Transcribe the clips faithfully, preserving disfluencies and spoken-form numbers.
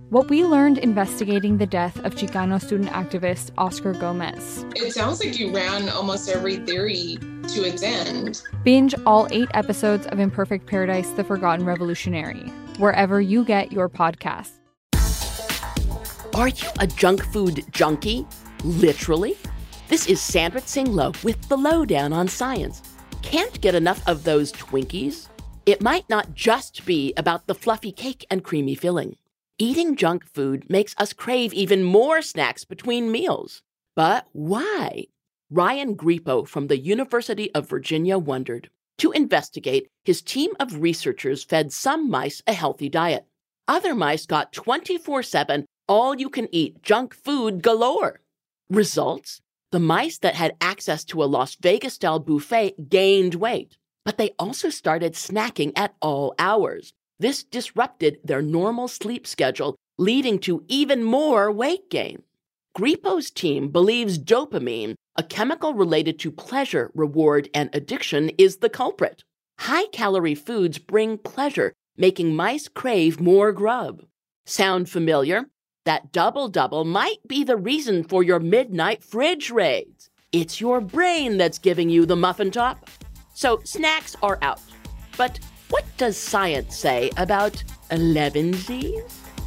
what we learned investigating the death of Chicano student activist Oscar Gomez. It sounds like you ran almost every theory to its end. Binge all eight episodes of Imperfect Paradise: The Forgotten Revolutionary, wherever you get your podcasts. Are you a junk food junkie? Literally? This is Sandra Tsing Loh with the Lowdown on Science. Can't get enough of those Twinkies? It might not just be about the fluffy cake and creamy filling. Eating junk food makes us crave even more snacks between meals. But why? Ryan Grippo from the University of Virginia wondered. To investigate, his team of researchers fed some mice a healthy diet. Other mice got twenty-four seven all-you-can-eat junk food galore. Results? The mice that had access to a Las Vegas-style buffet gained weight, but they also started snacking at all hours. This disrupted their normal sleep schedule, leading to even more weight gain. Grippo's team believes dopamine, a chemical related to pleasure, reward, and addiction, is the culprit. High-calorie foods bring pleasure, making mice crave more grub. Sound familiar? That double-double might be the reason for your midnight fridge raids. It's your brain that's giving you the muffin top. So snacks are out. But what does science say about elevensies?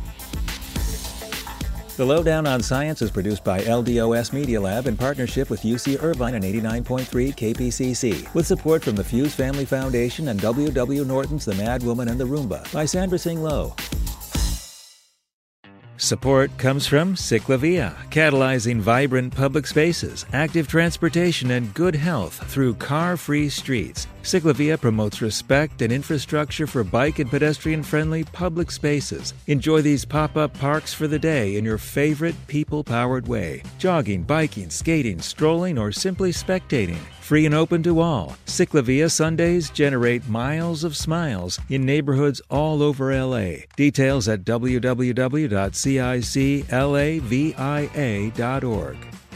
The Lowdown on Science is produced by L D O S Media Lab in partnership with U C Irvine and eighty-nine point three K P C C, with support from the Fuse Family Foundation and W W Norton's The Mad Woman and the Roomba by Sandra Tsing Loh. Support comes from Ciclavia, catalyzing vibrant public spaces, active transportation, and good health through car-free streets. Ciclavia promotes respect and infrastructure for bike and pedestrian-friendly public spaces. Enjoy these pop-up parks for the day in your favorite people-powered way. Jogging, biking, skating, strolling, or simply spectating. Free and open to all. Ciclavia Sundays generate miles of smiles in neighborhoods all over L A. Details at w w w dot ciclavia dot org.